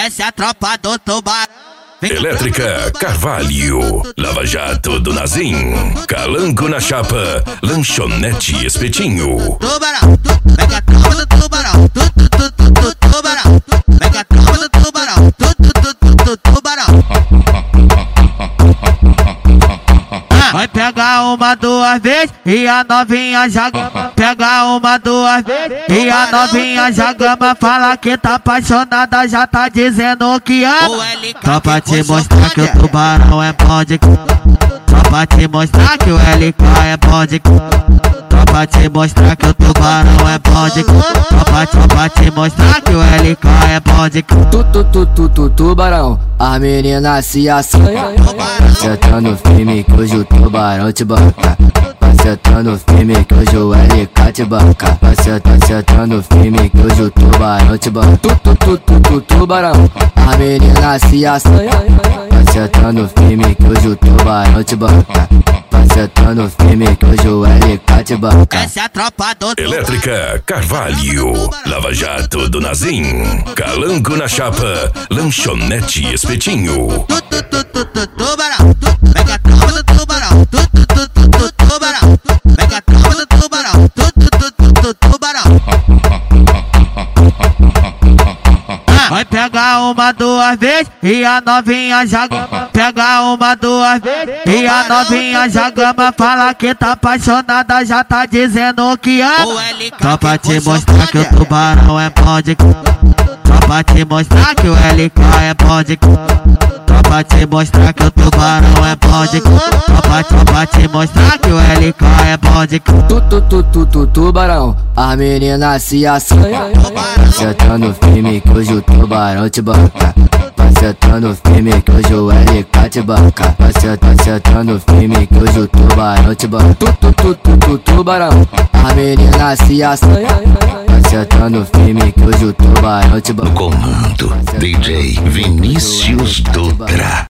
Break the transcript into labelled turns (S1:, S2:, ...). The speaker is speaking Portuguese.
S1: Essa é a tropa do tubarão.
S2: Elétrica Carvalho, Lava Jato do Nazim, Calango na Chapa, Lanchonete Espetinho.
S1: Tubarão, pega a tropa do tubarão. Tubarão, pega a tropa do tubarão. Tubarão. Vai pegar uma, duas vezes e a novinha já gama. Pega uma, duas vezes e a novinha já gama. Fala que tá apaixonada, já tá dizendo que ama. Só pra te mostrar que o tubarão é bom de cama. Só pra te mostrar que o LK é bom de cama. Só pra te mostrar que o tubarão é bom de cama. Só pra te mostrar que o LK é bom de cama.
S3: Tubarão, a menina se assanha. Vai sentando firme que hoje o tubarão te banca. Vai sentando firme que hoje o LK te banca. Vai sentando firme que hoje o tubarão te banca. Tubarão, a menina se assanha. Vai sentando firme que hoje o tubarão te banca. Vai sentando firme que hoje o LK te banca.
S1: Essa é a tropa do
S2: Elétrica Carvalho, Lava Jato do Nazim, Calango na Chapa, Lanchonete Espetinho.
S1: Tubarão, pega a tropa do tubarão. Tubarão, pega a tropa do tubarão. Tubarão. Vai pegar uma, duas vezes e a novinha já gama. Pega uma, duas vezes e a novinha já gama. Fala que tá apaixonada, já tá dizendo que ama. Só pra te mostrar que o tubarão é bom de cama. Só pra te mostrar que o LK é bom de cama. Só pra te mostrar que o tubarão é bom de cama. Só pra te mostrar que o LK é bom de cama.
S3: Tubarão, a menina se assanha. Vai sentando firme que hoje o tubarão te banca. Vai sentando firme que hoje o LK te banca. Vai sentando firme que hoje o tubarão te banca. Tubarão, a menina se assanha. Vai sentando firme que hoje o tubarão te banca.
S2: No comando, DJ Vinícius Dutra.